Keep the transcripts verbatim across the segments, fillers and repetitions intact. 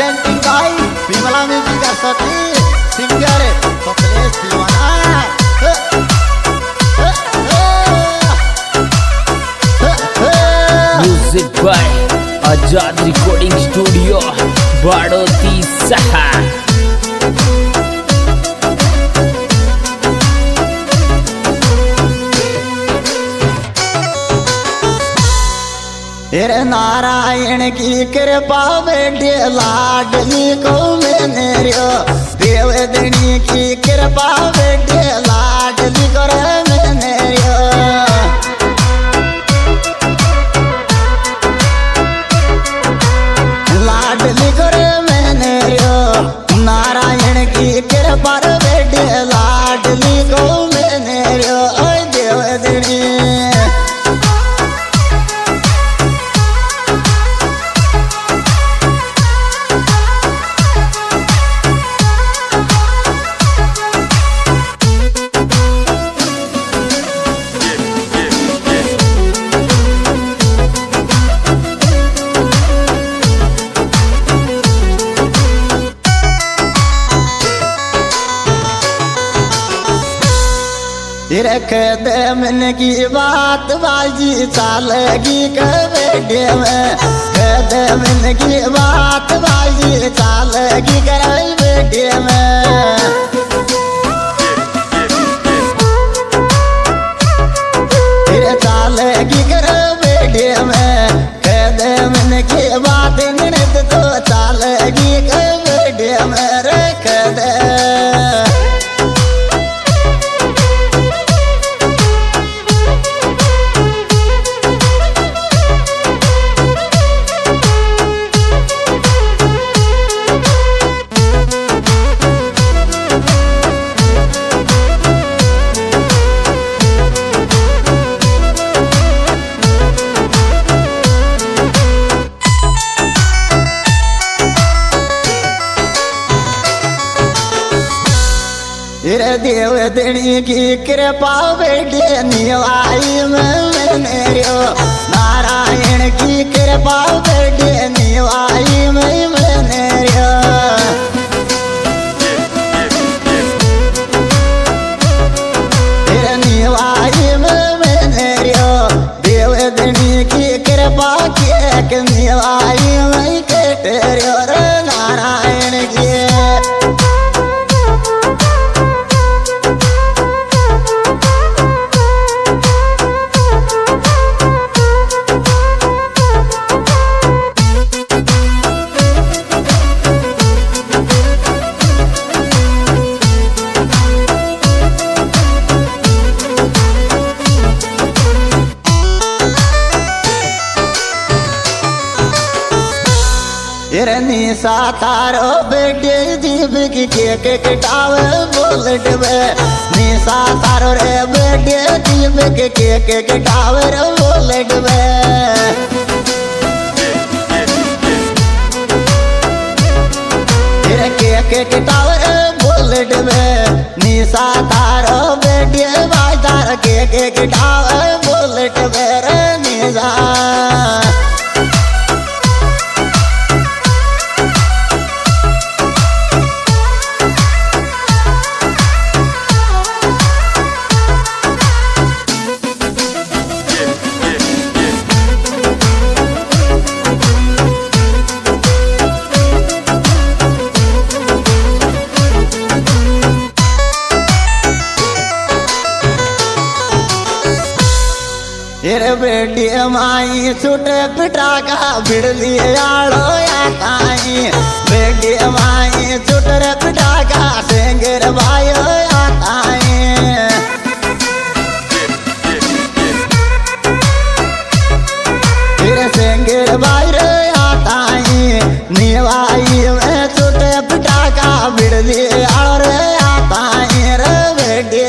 Presenting by Vimla music असती singer Kapilesh Deewana. Music by Azad recording studio Badoti सहा। तेरे नारायण की कृपा बेटे लाडली को मैंने रियो देवदनी की कृपा बेटे लाडली को मैंने रियो। लाडली को मैंने रियो नारायण की कृपा बेटे लाडली को मैंने रियो देवदनी। रख दे मन की बात बाजी चालेगी कबड्डी में। कह दे मन की बात बाजी चालेगी कबड्डी में। फिर चालेगी कबड्डी में। कह दे मन की बात नित तो चालेगी कबड्डी में। रख दे देवदनी की कृपा बेटे निवाई में मैंने रियो नारायण की कृपा बेटे निवाई में मैंने रियो। तेरे निवाई में मैंने रियो देवदनी की कृपा के निवाई में केटे रियो नारायण की। निशा तारो बेटे जीव की केक कटावे बोलट में। निशा तारो रे बेटे जीव के केक कटावे रे बोलट में। तेरे केक कटावे रे बोलट में। निशा तारो बेटे भाई तार केक कटावे बोलट में रे निशा। बेटी माई छुटे पिटा का बिड़ली आड़ो या ताई। बेटी माई छुटे पिटा का सेंगर भाइयो या ताई। फिर सेंगर भाई रे या ताई निवाई में छुटे पिटा का बिड़ली आड़ो रे या ताई रे बेटी।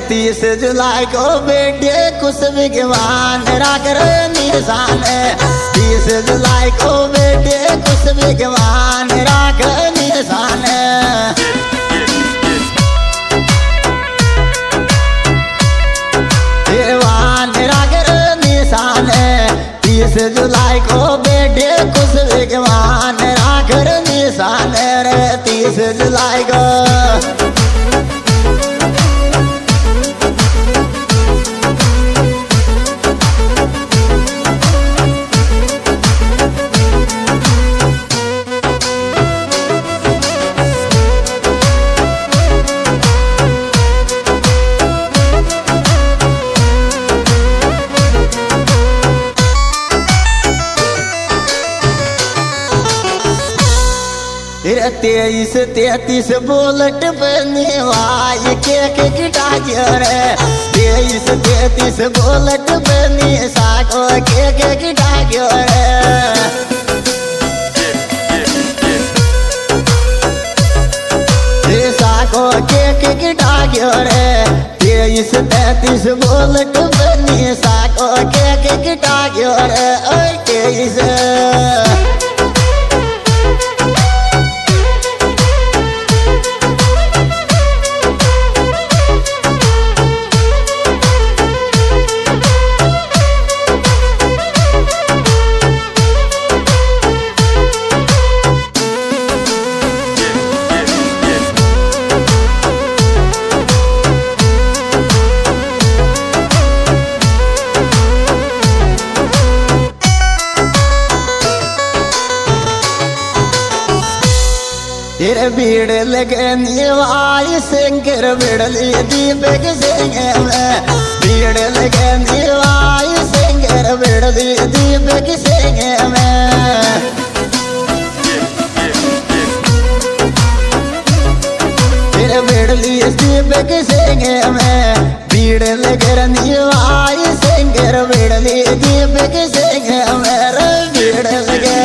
तीस जुलाई को बेटे कुछ विज्ञान राख निशान। तीस जुलाई को बेटे कुछ विज्ञान राख निशान। निशान तीस जुलाई को बेटे कुछ विज्ञान राख निशान रे। तीस जुलाई को तेईस तैतीस बुलेट पे निवाई केक गिटा रे। तेईस तैतीस बुलेट पे निशा को केक गिटा रे। निशा को केक गिटा रे। तेईस तैतीस बुलेट पे निशा को केक गिटा रे। तेईस तेरे भीड़ लगे निवाई सिंगर बिड़ली दीपक सिंह में। भीड़ लगे निवाई सिंगर बिड़ली दीपक सिंह में। तेरे बिड़ली दीपक सिंह में। भीड़ लगे निवाई सिंगर बिड़ली दीपक सिंह में। भीड़ लगे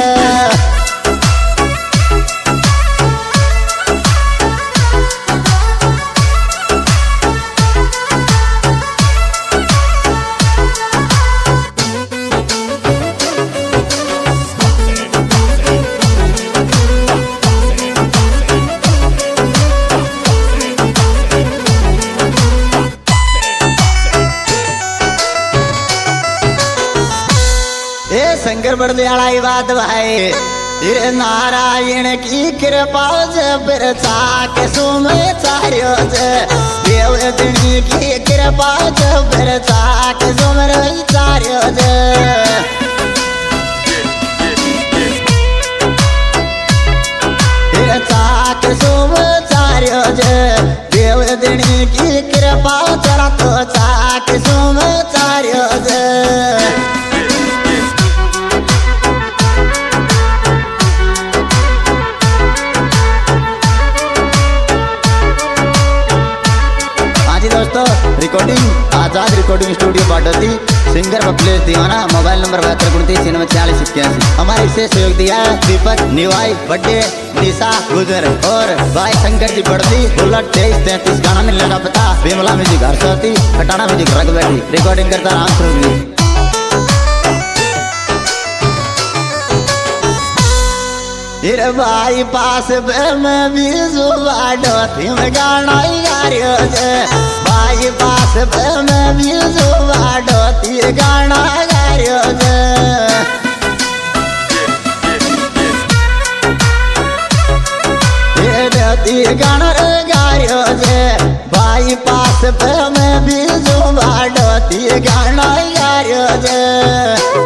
शंकर बड़दियाला बात भाई। तेरे नारायण की कृपा जब चाक सुमे चार्यो देव दिनी की कृपा जब चाक सुमर चार्यो तेरे चाक सुम चार्यो देव दिनी की कृपा चरा तो चाक सुम चार्यो दोस्तों। Recording Azad recording studio Badoti. Singer Bablesh Deewana. Mobile number बहत्तर उनतीस छियानवे चालीस इक्यासी। हमारे इसे सहयोग दिया है दीपक निवाई बड्डे निशा गुजर और भाई शंकर जी बड़ती। बुलेट तेईस तैतीस गाना मिलने का पता बेमला म्यूजिक हरसोती खटाना म्यूजिक रग बैठी। रिकॉर्डिंग करता राम स्वरूप। तेरे भाई पास में भी जुबाडो थी में गाना गारियो जे। भाई पास में भी जुबाडो थी गाना गारियो जे। तेरे गाना गारियो जे। भाई पास में भी जुबाडो थी गाना गारियो जे।